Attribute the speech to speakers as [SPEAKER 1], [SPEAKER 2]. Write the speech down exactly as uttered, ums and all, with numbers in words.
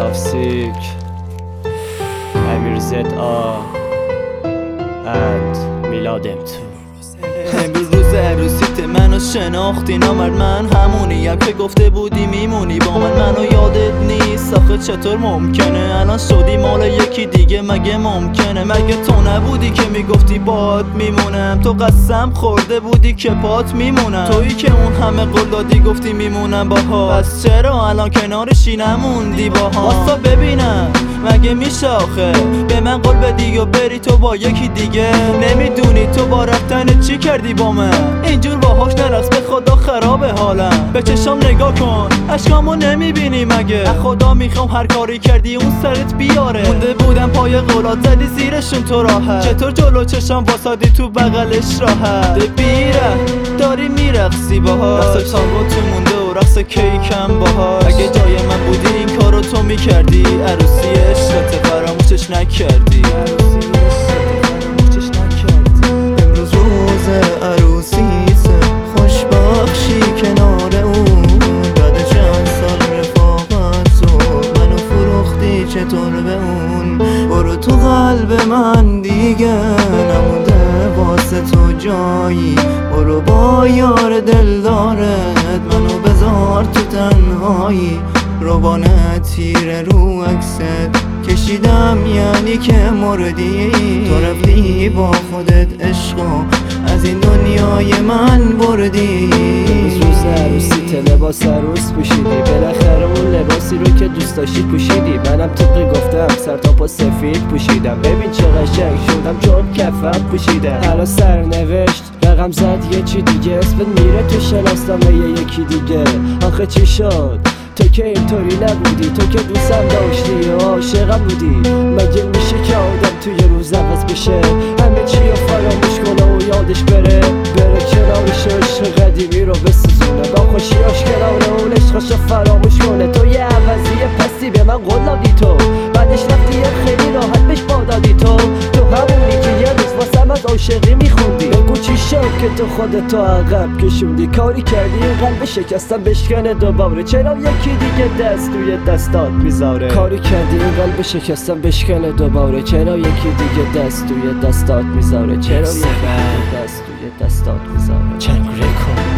[SPEAKER 1] Tafsik, Amir زد آ and میلاد ام تو.
[SPEAKER 2] امروز روز عروسیت منو شناختی، نامرد من همونیم که گفته بودی میمونی با من. منو یادت نیست آخه چطور ممکنه الان شدی مال یکی دیگه؟ مگه ممکنه؟ مگه تو نبودی که میگفتی باهات میمونم؟ تو قسم خورده بودی که پات میمونم، تویی که اون همه قول دادی گفتی میمونم باها. پس چرا الان کنارشی نموندی باها؟ واسا ببینم مگه میشه آخه به من قول بدی و بری تو با یکی دیگه؟ نمیدونی تو با رفتن چی کردی با من؟ اینجور باهاش نرقص به خدا خرابه حالم. به چشام نگاه کن اشکامو نمیبینی مگه؟ خدا میخوام هر کاری کردی اون سرت بیاره. مونده بودم پای قولات زدی زیرشون تو راحت، چطور جلو چشام واسادی تو بغلش راحت؟ بیره داری میرقصی باهاش، رقص تانگو تو مونده و رقص کیکم باهاش. اگه جای من بودی این کارو تو میکردی، عروسی عشقت فراموشش نکردی.
[SPEAKER 3] امروز روز عروسیسه، خوش بخشی کنار اون. بعد چند سال رفاقت تو منو فروختی چطور به اون؟ برو تو قلب من دیگه نمونده واسه تو جایی، برو با یار دلدارت منو بذار تو تنهایی. روبانه تیر رو عکست کشیدم یعنی که مردی، تو رفتی با خودت عشقو از این دنیای من بردی.
[SPEAKER 1] روز عروسیت لباس عروس پوشیدی، بالاخره اون لباسی رو که دوست داشتی پوشیدی. منم طبق گفتم سر تا پا سفید پوشیدم، ببین چه قشنگ شدم چون کفم پوشیدم. الان سرنوشت رقم زد یه چی دیگه، اسمت میره تو شناسنامه یکی دیگه. آخه چی شد تو که اینطوری نبودی؟ تو که دوستم داشتی و عاشقم بودی. مگه میشه که آدم توی روز عوض بشه، همه چی رو فراموش کنه و یادش بره؟ بره کنارش عشق قدیمی رو بسوزونه، با خوشیاش کنار اون عشقش رو فراموش کنه. تو یه عوضی پستی به من قول دادی، تو بعدش رفتی یه خیلی راحت بهش با دادی. تو تو همونی که یه روز واسم از عاشقی میخوندی. بگو چی شد که تو خودتو عقب کشوندی؟ کاری کردی این قلب شکستم بشکنه دوباره، چرا یکی دیگه دست توی دستات میذاره؟ کاری کردی این قلب شکستم بشکنه دوباره، چرا یکی دیگه دست توی دستات میذاره؟ چرا یکی دیگه دست توی دستات میذاره؟
[SPEAKER 2] چنگ رکن